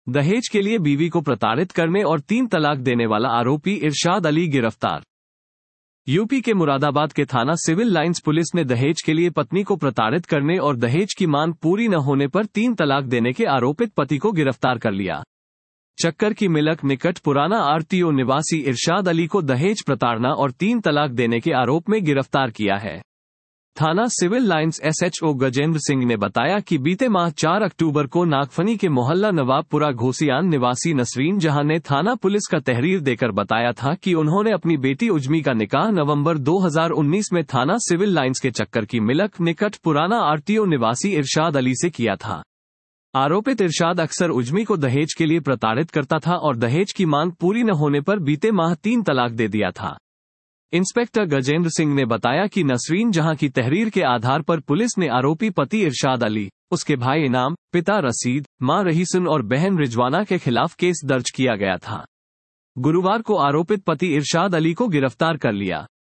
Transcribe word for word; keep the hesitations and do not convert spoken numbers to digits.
दहेज के लिए बीवी को प्रताड़ित करने और तीन तलाक देने वाला आरोपी इरशाद अली गिरफ्तार। यूपी के मुरादाबाद के थाना सिविल लाइंस पुलिस ने दहेज के लिए पत्नी को प्रताड़ित करने और दहेज की मांग पूरी न होने पर तीन तलाक देने के आरोपित पति को गिरफ्तार कर लिया। चक्कर की मिलक निकट पुराना आरटीओ निवासी इरशाद अली को दहेज प्रताड़ना और तीन तलाक देने के आरोप में गिरफ्तार किया है। थाना civil lines SHO Gajendra Singh ने बताया कि बीते माह चार अक्टूबर को नागफनी के मोहल्ला नवाबपुरा घोसियान निवासी नसरीन जहां ने थाना पुलिस का तहरीर देकर बताया था कि उन्होंने अपनी बेटी उज्मी का निकाह नवंबर दो हज़ार उन्नीस में थाना सिविल लाइंस के चक्कर की मिलक निकट पुराना आरटीओ निवासी इरशाद अली से किया था। आरोपित इरशाद अक्सर उज्मी को दहेज के लिए प्रताड़ित करता था और दहेज की मांग पूरी न होने पर बीते माह तीन तलाक दे दिया था। इंस्पेक्टर गजेंद्र सिंह ने बताया कि नसरीन जहां की तहरीर के आधार पर पुलिस ने आरोपी पति इरशाद अली, उसके भाई इनाम, पिता रसीद, मां रहीसन और बहन रिजवाना के खिलाफ केस दर्ज किया गया था। गुरुवार को आरोपित पति इरशाद अली को गिरफ्तार कर लिया।